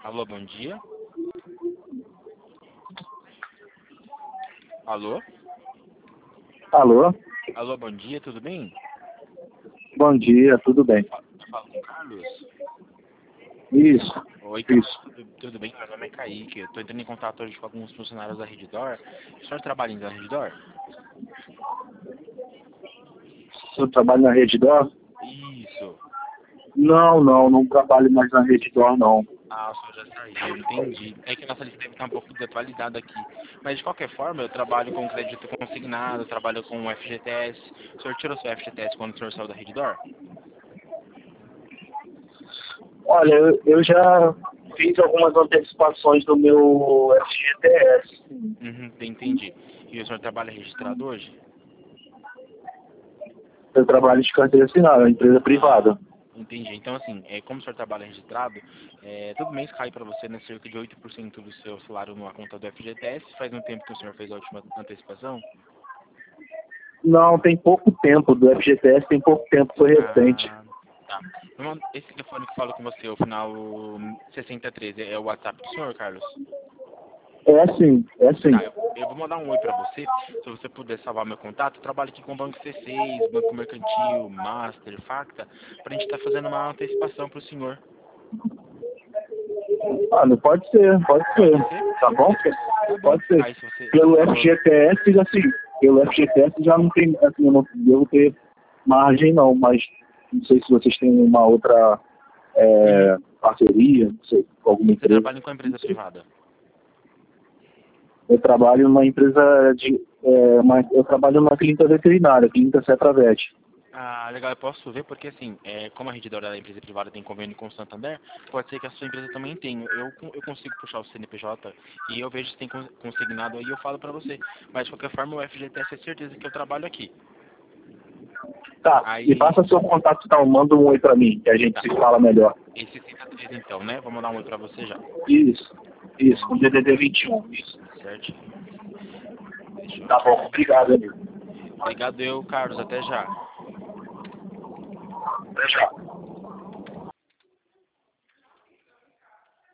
Alô, bom dia. Alô? Alô? Alô, bom dia, tudo bem? Bom dia, tudo bem? Fala com o Carlos? Isso, Oi, Carlos, isso. tudo bem? Meu nome é Kaique. Eu estou entrando em contato hoje com alguns funcionários da Redditor. O senhor trabalha na Redditor? Eu trabalho na Redditor? Isso. Não trabalho mais na Redditor, não. Ah, o senhor já saiu, entendi. É que nossa lista deve estar um pouco desatualizada aqui. Mas de qualquer forma, eu trabalho com crédito consignado, eu trabalho com o FGTS. O senhor tirou seu FGTS quando o senhor saiu da Redditor? Olha, eu já fiz algumas antecipações do meu FGTS. Entendi. E o senhor trabalha registrado hoje? Eu trabalho de carteira assinada, uma empresa privada. Entendi. Então, assim, como o senhor trabalha registrado, todo mês cai para você, né, cerca de 8% do seu salário numa conta do FGTS. Faz um tempo que o senhor fez a última antecipação? Não, tem pouco tempo, do FGTS tem pouco tempo, foi recente. Ah, tá. Esse telefone que fala com você, o final 6013, é o WhatsApp do senhor, Carlos? É sim, é sim. Tá, eu vou mandar um oi para você. Se você puder salvar meu contato, eu trabalho aqui com o Banco C6, Banco Mercantil, Master, Facta, para a gente estar fazendo uma antecipação para o senhor. Ah, não pode ser, pode ser. Pode ser? Tá bom? Tá bom. Pode ser. Aí se você Pelo for... FGTS, assim, pelo FGTS já não tem, assim, eu não devo ter margem não, mas não sei se vocês têm uma outra parceria, não sei, com alguma Você empresa. trabalha com a empresa privada? Eu trabalho numa empresa de. Eu trabalho numa clínica veterinária, clínica Cetravet. Ah, legal, eu posso ver porque assim, como a Redditor da empresa privada tem convênio com o Santander, pode ser que a sua empresa também tenha. Eu consigo puxar o CNPJ e eu vejo se tem consignado aí, eu falo pra você. Mas de qualquer forma o FGTS é certeza que eu trabalho aqui. Tá, me Aí, passa seu contato, tá? Manda um oi pra mim, que a gente tá. se fala melhor. Esse 63 então, né? Vou mandar um oi pra você já. Isso, com DDD 21, isso. Certinho. Deixa eu Tá aqui. bom, obrigado, amigo. Obrigado eu, Carlos. Até já. Até já.